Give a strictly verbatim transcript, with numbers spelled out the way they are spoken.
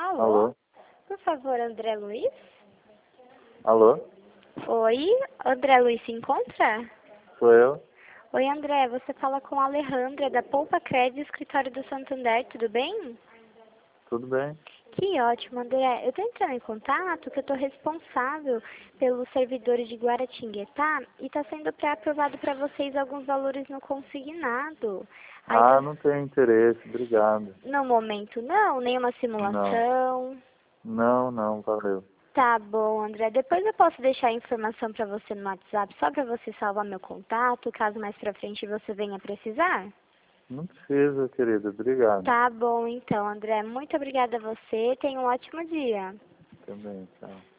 Alô? Alô? Por favor, André Luiz? Alô? Oi, André Luiz se encontra? Sou eu? Oi, André, você fala com a Alejandra, da Poupa Crédito, escritório do Santander, tudo bem? Tudo bem? Que ótimo, André. Eu estou entrando em contato que eu estou responsável pelos servidores de Guaratinguetá e está sendo pré-aprovado para vocês alguns valores no consignado. Aí, Ah, você- não tenho interesse, obrigado. no momento não, nenhuma Não. simulação. Não, não, valeu. Tá bom, André. Depois eu posso deixar a informação para você no WhatsApp, só para você salvar meu contato, caso mais pra frente você venha precisar? Não precisa, querida, obrigado. Tá bom, então, André. Muito obrigada a você. Tenha um ótimo dia. Também, tchau.